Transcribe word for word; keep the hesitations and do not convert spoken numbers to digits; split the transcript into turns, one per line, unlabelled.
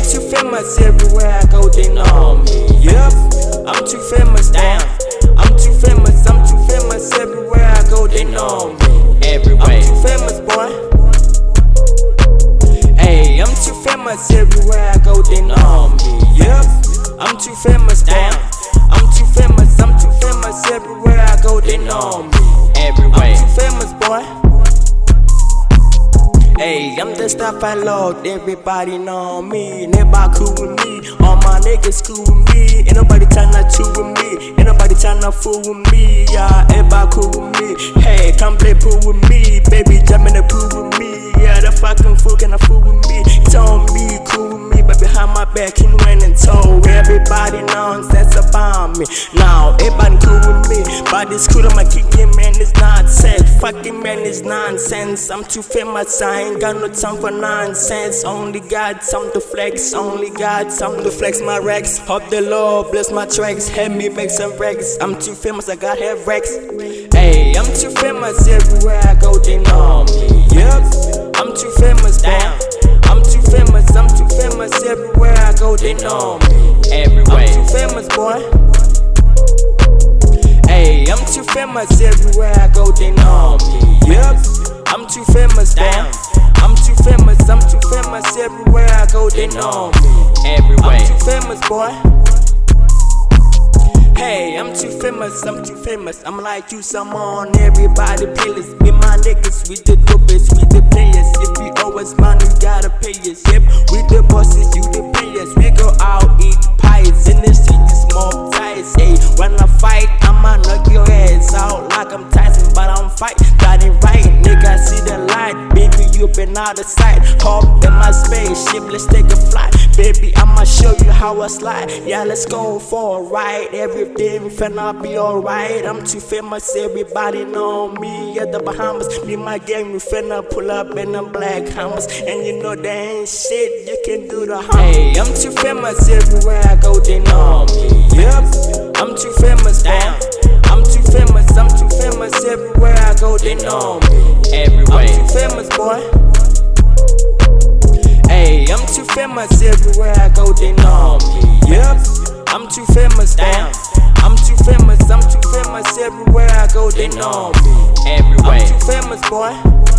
I'm too famous everywhere I go, they know me. Yep, I'm too famous, damn. I'm too famous, I'm too famous everywhere I go, they know me.
Everywhere.
I'm too famous, boy. Hey, I'm too famous everywhere I go, they know me. Yep, I'm too famous, damn. I'm too famous, I'm too famous everywhere I go, they know me.
Everywhere.
I'm too famous, boy. Hey, I'm the stuff I love, everybody know me. Everybody cool with me, all my niggas cool with me. Ain't nobody tryna chew with me, ain't nobody tryna fool with me. Yeah, everybody cool with me. Hey, come play pool with me, baby, jump in the pool with me. Yeah, the fucking fool can fool with me. Told me, cool with me, but behind my back he went and told everybody nonsense about me. Now everybody cool with me, but this cool I'ma kick it, man, it's nonsense. Fucking man, it's nonsense. I'm too famous, I ain't got no time for nonsense. Only got something to flex, only got something to flex my racks. Hope the Lord bless my tracks, help me make some racks. I'm too famous, I got have racks. Hey, I'm too famous everywhere I go, they know me. Yep, I'm too famous, damn. I'm too famous, I'm too famous everywhere I go, they know me.
Everywhere.
I'm too famous, boy. Hey, I'm too famous everywhere I go, they know me. Yep, I'm too famous, damn. I'm too famous, I'm too famous everywhere I go, they know me.
Everywhere.
I'm too famous, boy. Hey, I'm too famous, I'm too famous. I'm like you, some on everybody playlist. Me, my niggas, we the dopest, we the players. If we owe us money, you gotta pay us. Yep, we the bosses, you the players. We go out, eat pies in the city, smoke ties. Hey, when I fight, I'ma knock your ass out like I'm Tyson, but I'm fight. Got it right, nigga, see the light. Baby, you been out of sight. Hop in my spaceship, let's take a flight. Baby, I'ma show you how I slide. Yeah, let's go for a ride. Everything finna be alright. I'm too famous, everybody know me. At the Bahamas, me my gang, we finna pull up in them black Hummers. And you know they ain't shit, you can do the hum. Hey, I'm too famous everywhere I go, they know me. Yep, I'm too famous, damn. I'm too famous, I'm too famous everywhere I go, they know me.
Everywhere.
I'm too famous, boy. Hey, I'm too famous everywhere I go, they know me. Yep, I'm too famous, damn. I'm too famous, I'm too famous everywhere I go, they know me.
Everywhere.
I'm too famous, boy.